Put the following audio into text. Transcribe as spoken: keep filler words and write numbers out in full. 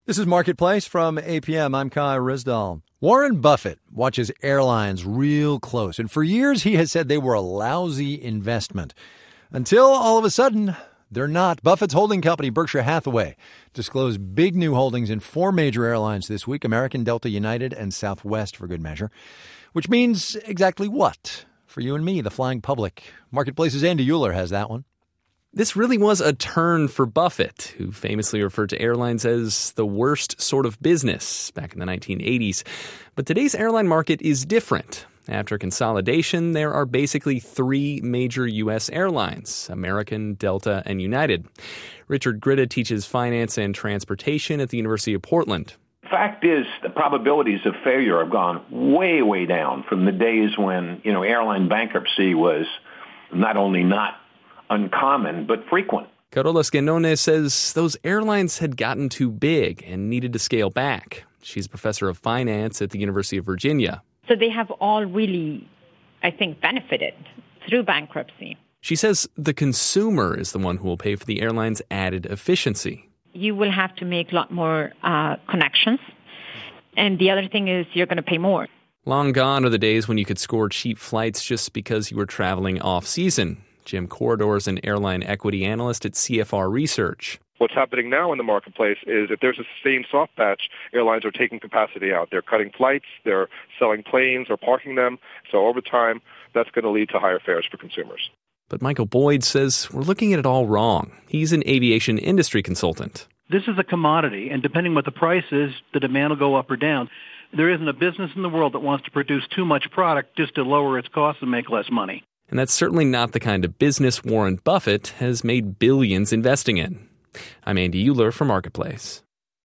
This is Marketplace from A P M. I'm Kai Rizdal. Warren Buffett watches airlines real close, and for years he has said they were a lousy investment. Until all of a sudden, they're not. Buffett's holding company, Berkshire Hathaway, disclosed big new holdings in four major airlines this week, American, Delta, United, and Southwest, for good measure. Which means exactly what? For you and me, the flying public. Marketplace's Andy Euler has that one. This really was a turn for Buffett, who famously referred to airlines as the worst sort of business back in the nineteen eighties. But today's airline market is different. After consolidation, there are basically three major U S airlines: American, Delta, and United. Richard Grida teaches finance and transportation at the University of Portland. Fact is, the probabilities of failure have gone way, way down from the days when, you know, airline bankruptcy was not only not uncommon, but frequent. Carola Scanone says those airlines had gotten too big and needed to scale back. She's a professor of finance at the University of Virginia. So they have all really, I think, benefited through bankruptcy. She says the consumer is the one who will pay for the airline's added efficiency. You will have to make a lot more uh, connections. And the other thing is you're going to pay more. Long gone are the days when you could score cheap flights just because you were traveling off-season. Jim Corridor is an airline equity analyst at C F R Research. What's happening now in the marketplace is if there's a sustained soft patch, airlines are taking capacity out. They're cutting flights, they're selling planes or parking them. So over time, that's going to lead to higher fares for consumers. But Michael Boyd says we're looking at it all wrong. He's an aviation industry consultant. This is a commodity, and depending what the price is, the demand will go up or down. There isn't a business in the world that wants to produce too much product just to lower its costs and make less money. And that's certainly not the kind of business Warren Buffett has made billions investing in. I'm Andy Euler for Marketplace.